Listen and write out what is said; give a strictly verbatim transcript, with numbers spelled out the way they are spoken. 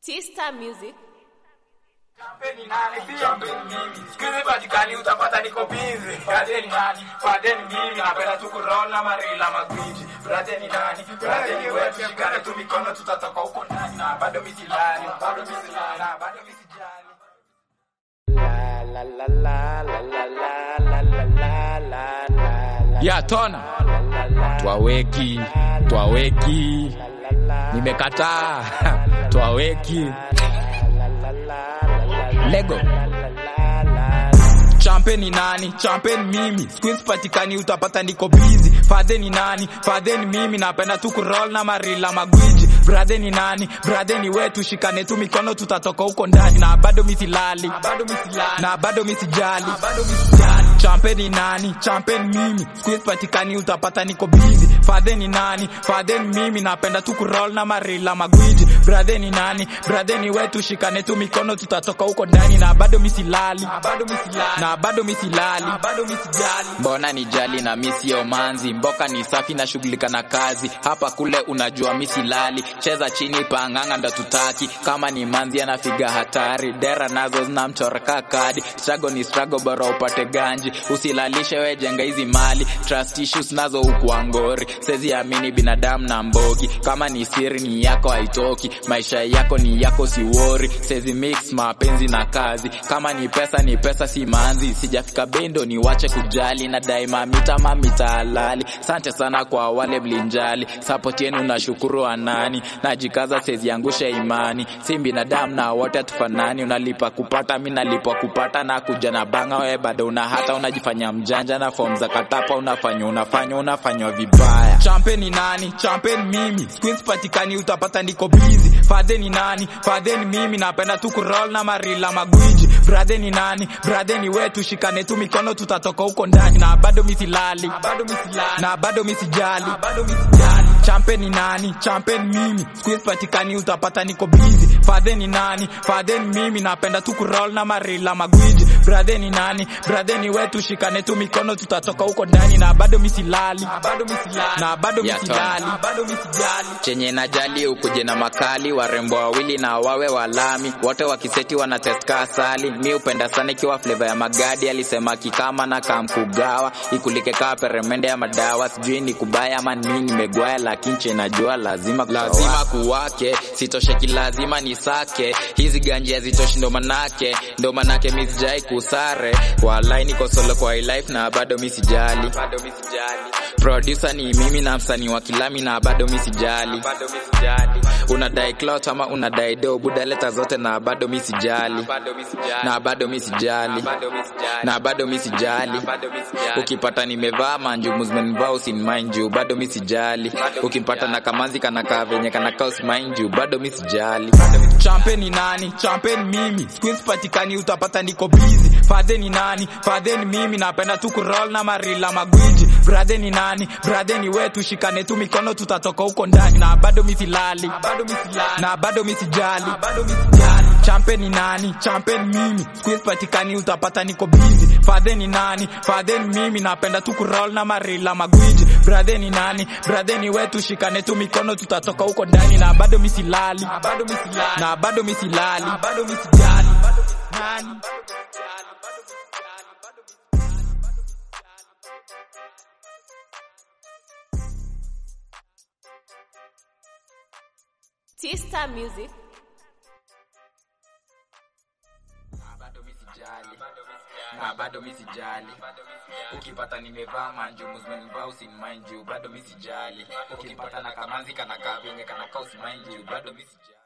T-Star Music. Champeni nani, champeni mimi. Sikizi patikani utapata niko busy. Fadeni nani, fadeni mimi. Napenda tu kuroll na marila magwiji. Fadeni nani, fadeni wewe. Shikane tu mikono tutatoka huko ndani. Na bado misilani, bado misilani, na bado misijani. La la la la la la la la la la la. Ya tona twaweki twaweki nimekataa twaweki Lego Champeni nani, champion mimi. Squeeze patikani utapata niko busy. Fadeni nani, fadeni mimi. Napenda tu kuroll na marila magwiji. Brother ni nani, brother ni wetu. Shikane tu mikono tutatoka huko ndani. Na bado misilali, na bado misilali, na bado misijali, na bado misijali. Champion ni nani, champion mimi. Squeeze patikani utapata niko busy. Fadeni nani, fadeni mimi. Napenda tu kuroll na marila magwiji. Brother ni nani, brother ni wetu. Shikane tu mikono tutatoka huko ndani. Na bado misilali, na bado misilali, na bado misilali, na bado misijali. Mbona nijali na misi ya manzi. Mboka ni safi na shughulika na kazi. Hapa kule unajua misilali. Cheza chini panganga ndo tutaki. Kama ni manzi anafiga hatari. Dera nazo zinamchoraka kadi. Struggle ni struggle bora upate ganji. Usilalishe we jenga hizi mali. Trust issues nazo ukuangori. Sezi amini binadamu na mbogi. Kama ni siri ni yako haitoki. Maisha yako ni yako si worry. Sezi mix mapenzi na kazi. Kama ni pesa ni pesa si manzi. Sijafika bendo ni wache kujali. Na daima mita mamita halali. Sante sana kwa wale mlinjali. Support yenu na shukuru anani. Najikaza sezi angusha imani. Si binadamu na wote atufanani. Unalipa kupata mi nalipa kupata. Na kuja na banga we bado una hata. Unajifanya mjanja na form za katapa. Unafanya unafanya unafanya vibaya. Champion ni nani, champion mimi. Squeeze patikani utapata niko busy. Father ni nani, father ni mimi. Napenda tu kuroll na marila magwiji. Brother ni nani, brother ni wetu. Shikane tu mikono tutatoka huko ndani. Na bado misilali, na bado misilali, na bado misijali, na bado misijali. Champion ni nani, champion mimi. Squeeze patikani utapata niko busy. Father ni nani, father ni mimi. Napenda tu kuroll na marila magwiji. Brother ni nani, brother ni wetu. Shikane tu mikono tutatoka huko ndani. Na bado misilali, na bado misilali, na bado misilali, na bado misijali. Chenye najali ukuje na makali. Warembo wawili na wawe walami. Wote wakiseti wanateska asali. Mi upenda sana ikiwa flavor ya magadi. Alisema kikama na kamkugawa. Ikulike kaa peremende ya madawa. Sijui ni kubaya ama nini nimegwaya. Lakini che najua lazima kuwa. Lazima kuwake, sitosheki lazima nisake. Hizi ganji hazitoshi ndo manake. Ndo manake misijai kusare. Walai niko solo kwa hii life na bado misijali, bado misijali. Producer ni mimi na msanii wa kilami na bado misijali, bado misijali. Unadai clout ama unadai do. Buda leta zote na bado misijali, bado misijali, na bado misijali, na bado misijali. Ukipata nimevaa manjumu zimenivaa usin mind you. Bado misijali. Ukipata na kamanzi kana kaa venye kana kaa usin mind you. Bado misijali. Champion ni nani, champion mimi. Squeeze patikani utapata niko busy. Father ni nani, father ni mimi. Napenda tu kuroll na marila magwiji. Brother ni nani, brother ni wetu. Shikane tu mikono tutatoka huko ndani. Na bado misilali, na bado misilali, na bado misijali, na bado misijali. Champion ni nani, champion mimi. Squeeze patikani utapata niko busy. Father ni nani, father ni mimi. Napenda tu kuroll na marila magwiji. Brother ni nani, brother ni wetu. Shikane tu mikono tutatoka huko ndani. Na bado misilali, na bado misilali, na bado misilali, na bado misijali. Nani T-Star Music. Na bado misijali, na bado misijali. Ukipata nimevaa manjumu zimenivaa usin mind you. Bado misijali. Ukipata na kamanzi kana kaa venye kana kaa usin mind you. Bado misijali.